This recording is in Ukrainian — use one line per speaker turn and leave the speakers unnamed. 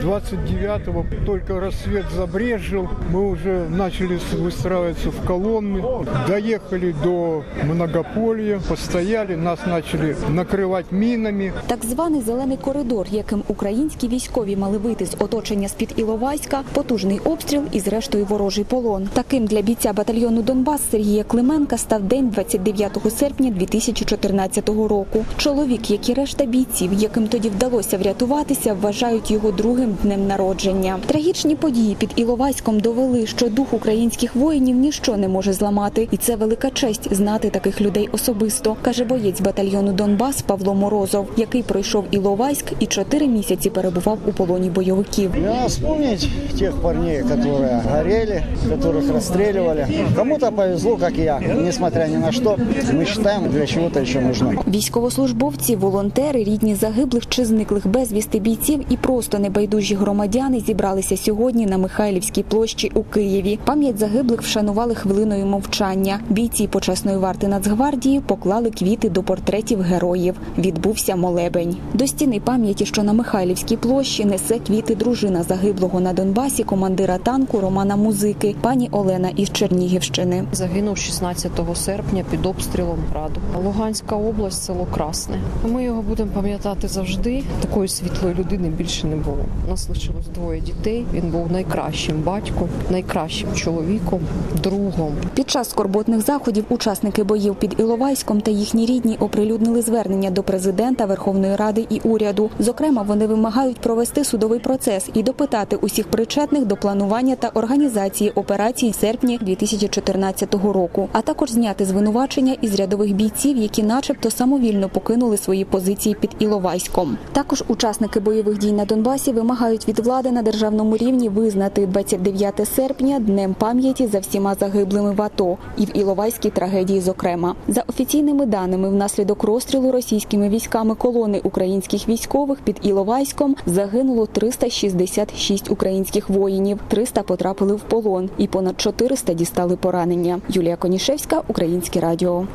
29-го только рассвет забрезжил, мы уже начали выстраиваться в колонны, доехали до Многополья, постояли, нас начали накрывать минами.
Так званий «зелений коридор», яким українські військові мали вийти з оточення з-під Іловайська, потужний обстріл і зрештою ворожий полон. Таким для бійця батальйону «Донбас» Сергія Клименка став день 29 серпня 2014 року. Чоловік, як і решта бійців, яким тоді вдалося врятуватися, вважають його другим днем народження. Трагічні події під Іловайськом довели, що дух українських воїнів ніщо не може зламати. І це велика честь знати таких людей особисто, каже боєць батальйону «Донбас» Павло Морозов, який пройшов Іловайськ і 4 місяці перебував у полоні бойовиків.
Вспомнить тих парней, які горели, яких розстрілювали. Кому-то повезло, як і я. Несмотря ні на що, ми вважаємо, для чого-то ще потрібно.
Військовослужбовці, волонтери, рідні загиблих чи зниклих безвісти бійців і просто небайдужі громадяни зібралися сьогодні на Михайлівській площі у Києві. Пам'ять загиблих вшанували хвилиною мовчання. Бійці почесної варти Нацгвардії поклали квіти до портретів героїв. Відбувся молебень. До стіни пам'яті, що на Михайлівській площі, несе квіти дружина загиблого на Донбасі командира танку Романа Музики, пані Олена із Чернігівщини.
Загинув 16 серпня під обстрілом Граду. Луганська область, село Красне. Ми його будемо пам'ятати завжди. Такої світлої людини більше не було. У нас лишилось 2 дітей. Він був найкращим батьком, найкращим чоловіком, другом.
Під час скорботних заходів учасники боїв під Іловайськом та їхні рідні оприлюднили звернення до президента, Верховної Ради і уряду. Зокрема, вони вимагають провести судовий процес і допитати усіх причетних до планування та організації операцій в серпні 2014 року, а також зняти звинувачення із рядових бійців, які начебто самовільно покинули свої позиції під Іловайськом. Також учасники бойових дій на Донбасі вимагають від влади на державному рівні визнати 29 серпня днем пам'яті за всіма загиблими в АТО і в Іловайській трагедії зокрема. За офіційними даними, внаслідок розстрілу російськими військами колони українських військових під Іловайськом загинуло 366 українських воїнів, 300 потрапили в полон і понад 400 дістали поранення. Юлія Конішевська, Українське радіо.